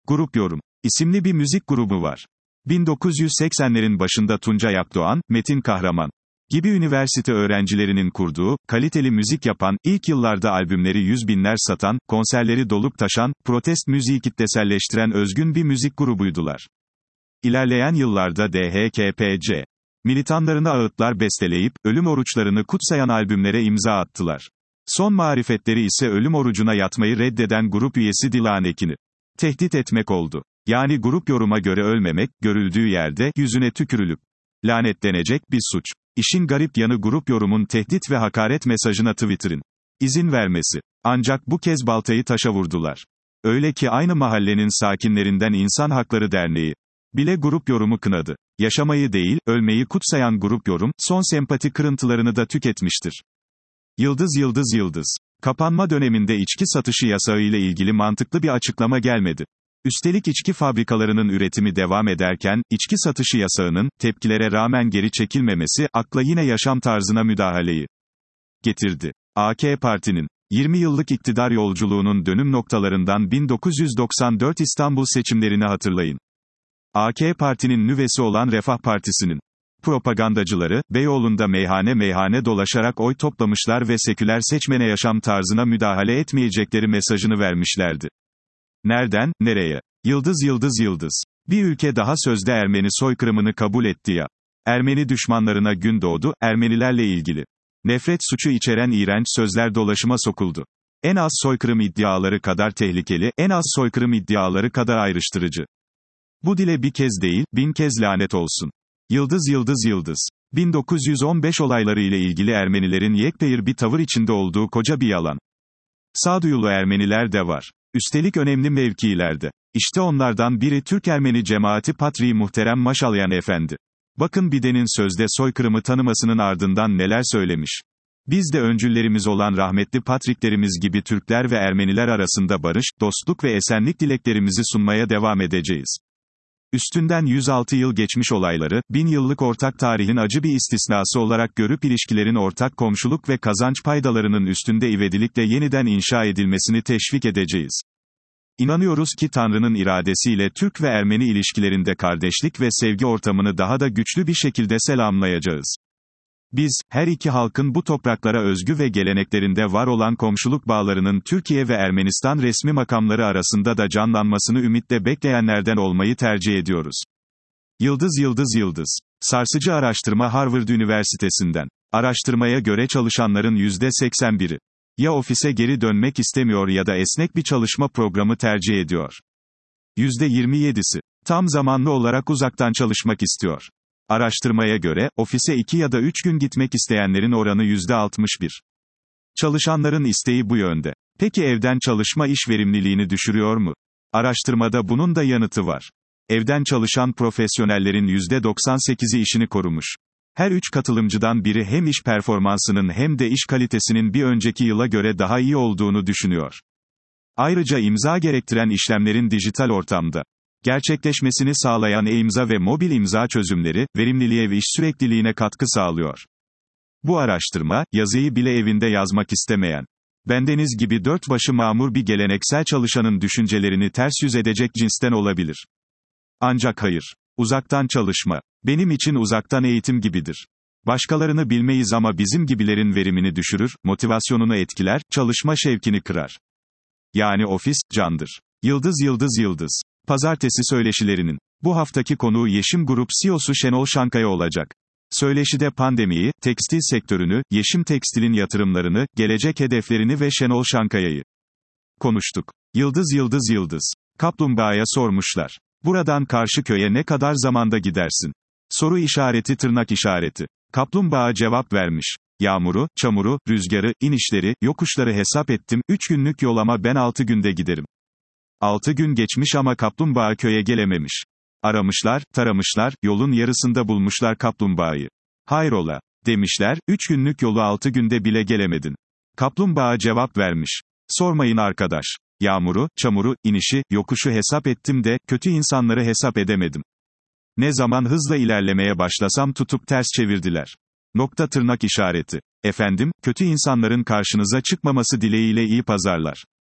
Grup Yorum isimli bir müzik grubu var. 1980'lerin başında Tuncay Akdoğan, Metin Kahraman gibi üniversite öğrencilerinin kurduğu, kaliteli müzik yapan, ilk yıllarda albümleri yüz binler satan, konserleri dolup taşan, protest müziği kitleselleştiren özgün bir müzik grubuydular. İlerleyen yıllarda DHKPC militanlarına ağıtlar besteleyip, ölüm oruçlarını kutsayan albümlere imza attılar. Son marifetleri ise ölüm orucuna yatmayı reddeden grup üyesi Dilan Ekin'i tehdit etmek oldu. Yani Grup Yorum'a göre ölmemek, görüldüğü yerde, yüzüne tükürülüp lanetlenecek bir suç. İşin garip yanı Grup Yorum'un tehdit ve hakaret mesajına Twitter'ın izin vermesi. Ancak bu kez baltayı taşa vurdular. Öyle ki aynı mahallenin sakinlerinden İnsan Hakları Derneği bile Grup Yorum'u kınadı. Yaşamayı değil, ölmeyi kutsayan Grup Yorum, son sempati kırıntılarını da tüketmiştir. Yıldız. Kapanma döneminde içki satışı yasağı ile ilgili mantıklı bir açıklama gelmedi. Üstelik içki fabrikalarının üretimi devam ederken, içki satışı yasağının, tepkilere rağmen geri çekilmemesi, akla yine yaşam tarzına müdahaleyi getirdi. AK Parti'nin 20 yıllık iktidar yolculuğunun dönüm noktalarından 1994 İstanbul seçimlerini hatırlayın. AK Parti'nin nüvesi olan Refah Partisi'nin propagandacıları, Beyoğlu'nda meyhane dolaşarak oy toplamışlar ve seküler seçmene yaşam tarzına müdahale etmeyecekleri mesajını vermişlerdi. Nereden, nereye? Yıldız. Bir ülke daha sözde Ermeni soykırımını kabul etti ya. Ermeni düşmanlarına gün doğdu, Ermenilerle ilgili nefret suçu içeren iğrenç sözler dolaşıma sokuldu. En az soykırım iddiaları kadar tehlikeli, en az soykırım iddiaları kadar ayrıştırıcı. Bu dile bir kez değil, 1000 kez lanet olsun. Yıldız. 1915 olayları ile ilgili Ermenilerin yekpehir bir tavır içinde olduğu koca bir yalan. Sağduyulu Ermeniler de var. Üstelik önemli mevkilerde. İşte onlardan biri Türk-Ermeni Cemaati Patriği Muhterem Maşalyan Efendi. Bakın Biden'in sözde soykırımı tanımasının ardından neler söylemiş. Biz de öncüllerimiz olan rahmetli patriklerimiz gibi Türkler ve Ermeniler arasında barış, dostluk ve esenlik dileklerimizi sunmaya devam edeceğiz. Üstünden 106 yıl geçmiş olayları, 1000 yıllık ortak tarihin acı bir istisnası olarak görüp ilişkilerin ortak komşuluk ve kazanç paydalarının üstünde ivedilikle yeniden inşa edilmesini teşvik edeceğiz. İnanıyoruz ki Tanrı'nın iradesiyle Türk ve Ermeni ilişkilerinde kardeşlik ve sevgi ortamını daha da güçlü bir şekilde selamlayacağız. Biz, her iki halkın bu topraklara özgü ve geleneklerinde var olan komşuluk bağlarının Türkiye ve Ermenistan resmi makamları arasında da canlanmasını ümitle bekleyenlerden olmayı tercih ediyoruz. Yıldız. Sarsıcı araştırma Harvard Üniversitesi'nden. Araştırmaya göre çalışanların %81'i ya ofise geri dönmek istemiyor ya da esnek bir çalışma programı tercih ediyor. %27'si tam zamanlı olarak uzaktan çalışmak istiyor. Araştırmaya göre, ofise 2 ya da 3 gün gitmek isteyenlerin oranı %61. Çalışanların isteği bu yönde. Peki evden çalışma iş verimliliğini düşürüyor mu? Araştırmada bunun da yanıtı var. Evden çalışan profesyonellerin %98'i işini korumuş. Her 3 katılımcıdan biri hem iş performansının hem de iş kalitesinin bir önceki yıla göre daha iyi olduğunu düşünüyor. Ayrıca imza gerektiren işlemlerin dijital ortamda gerçekleşmesini sağlayan e-imza ve mobil imza çözümleri, verimliliğe ve iş sürekliliğine katkı sağlıyor. Bu araştırma, yazıyı bile evinde yazmak istemeyen, bendeniz gibi dört başı mamur bir geleneksel çalışanın düşüncelerini ters yüz edecek cinsten olabilir. Ancak hayır. Uzaktan çalışma. Benim için uzaktan eğitim gibidir. Başkalarını bilmeyiz ama bizim gibilerin verimini düşürür, motivasyonunu etkiler, çalışma şevkini kırar. Yani ofis, candır. Yıldız. Pazartesi söyleşilerinin. Bu haftaki konuğu Yeşim Grup CEO'su Şenol Şankaya olacak. Söyleşide pandemiyi, tekstil sektörünü, Yeşim Tekstil'in yatırımlarını, gelecek hedeflerini ve Şenol Şankaya'yı konuştuk. Yıldız. Kaplumbağaya sormuşlar. Buradan Karşıköy'e ne kadar zamanda gidersin? Soru işareti tırnak işareti. Kaplumbağa cevap vermiş. Yağmuru, çamuru, rüzgarı, inişleri, yokuşları hesap ettim, 3 günlük yol ama ben 6 günde giderim. 6 gün geçmiş ama kaplumbağa köye gelememiş. Aramışlar, taramışlar, yolun yarısında bulmuşlar kaplumbağayı. Hayrola, demişler, 3 günlük yolu 6 günde bile gelemedin. Kaplumbağa cevap vermiş. Sormayın arkadaş. Yağmuru, çamuru, inişi, yokuşu hesap ettim de, kötü insanları hesap edemedim. Ne zaman hızla ilerlemeye başlasam tutup ters çevirdiler. Tırnak işareti. Efendim, kötü insanların karşınıza çıkmaması dileğiyle iyi pazarlar.